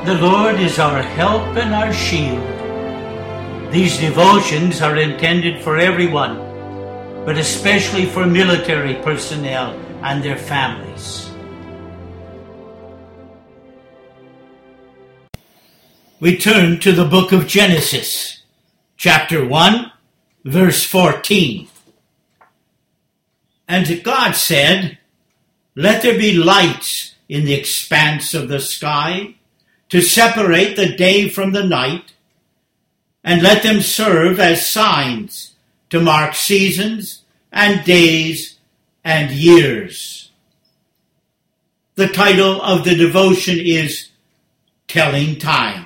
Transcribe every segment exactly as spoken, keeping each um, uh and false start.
The Lord is our help and our shield. These devotions are intended for everyone, but especially for military personnel and their families. We turn to the book of Genesis, chapter one, verse fourteen. And God said, "Let there be lights in the expanse of the sky, to separate the day from the night, and let them serve as signs to mark seasons and days and years." The title of the devotion is Telling Time.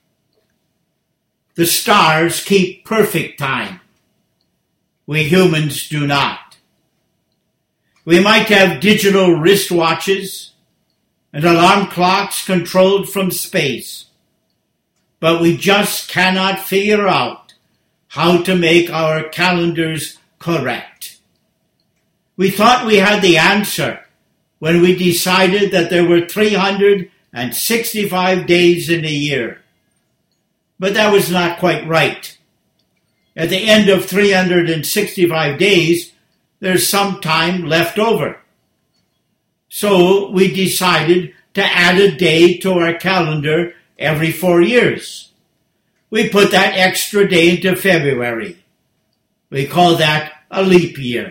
The stars keep perfect time. We humans do not. We might have digital wristwatches and alarm clocks controlled from space, but we just cannot figure out how to make our calendars correct. We thought we had the answer when we decided that there were three hundred sixty-five days in a year, but that was not quite right. At the end of three hundred sixty-five days, there's some time left over. So we decided to add a day to our calendar every four years. We put that extra day into February. We call that a leap year.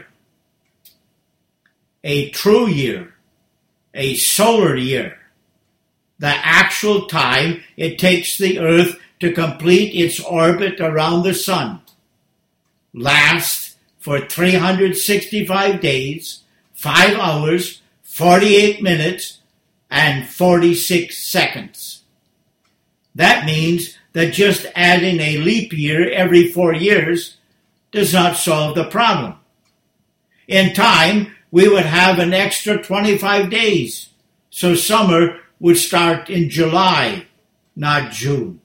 A true year, a solar year, the actual time it takes the Earth to complete its orbit around the sun, lasts for three hundred sixty-five days, five hours, forty-eight minutes, and forty-six seconds. That means that just adding a leap year every four years does not solve the problem. In time, we would have an extra twenty-five days, so summer would start in July, not June.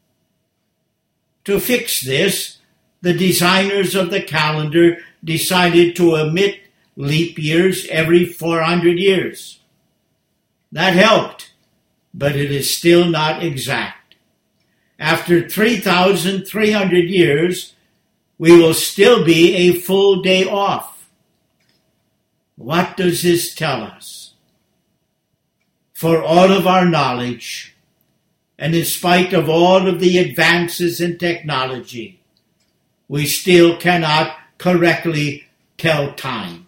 To fix this, the designers of the calendar decided to omit leap years every four hundred years. That helped, but it is still not exact. After three thousand three hundred years, we will still be a full day off. What does this tell us? For all of our knowledge, and in spite of all of the advances in technology, we still cannot correctly tell time.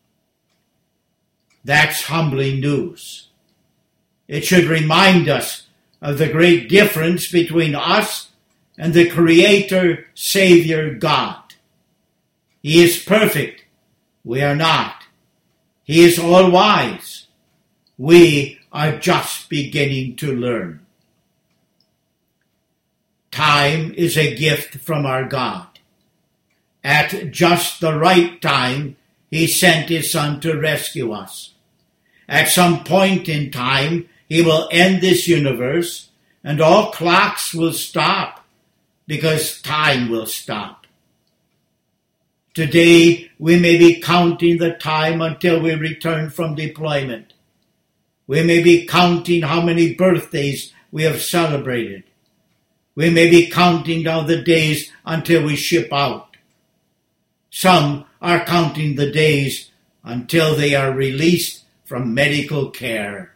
That's humbling news. It should remind us of the great difference between us and the Creator, Savior, God. He is perfect. We are not. He is all-wise. We are just beginning to learn. Time is a gift from our God. At just the right time, He sent His Son to rescue us. At some point in time, He will end this universe, and all clocks will stop, because time will stop. Today, we may be counting the time until we return from deployment. We may be counting how many birthdays we have celebrated. We may be counting down the days until we ship out. Some are counting the days until they are released from medical care.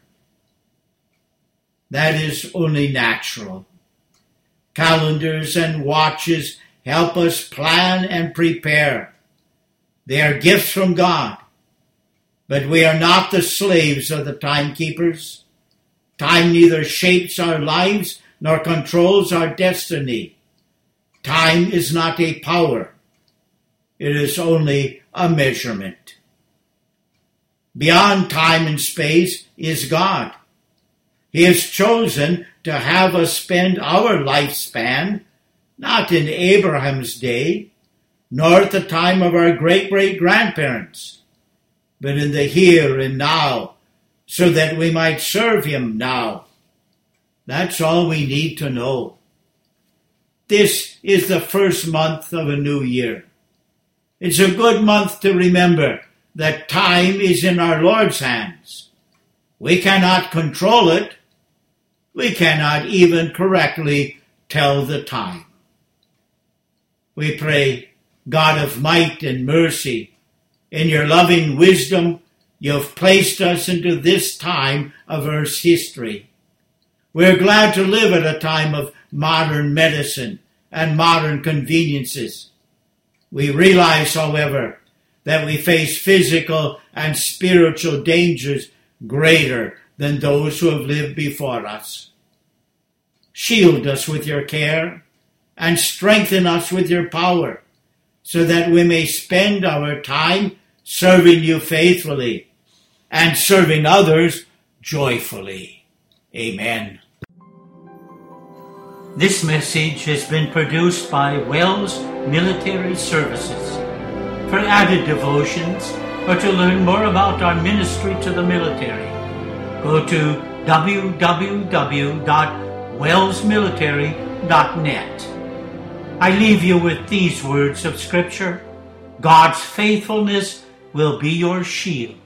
That is only natural. Calendars and watches help us plan and prepare. They are gifts from God, but we are not the slaves of the timekeepers. Time neither shapes our lives nor controls our destiny. Time is not a power. It is only a measurement. Beyond time and space is God. He has chosen to have us spend our lifespan not in Abraham's day, nor at the time of our great-great-grandparents, but in the here and now, so that we might serve Him now. That's all we need to know. This is the first month of a new year. It's a good month to remember that time is in our Lord's hands. We cannot control it, we cannot even correctly tell the time. We pray, God of might and mercy, in your loving wisdom, you have placed us into this time of Earth's history. We're glad to live at a time of modern medicine and modern conveniences. We realize, however, that we face physical and spiritual dangers greater than those who have lived before us. Shield us with your care and strengthen us with your power, so that we may spend our time serving you faithfully and serving others joyfully. Amen. This message has been produced by Wells Military Services. For added devotions or to learn more about our ministry to the military, go to w w w dot wells military dot net. I leave you with these words of Scripture. God's faithfulness will be your shield.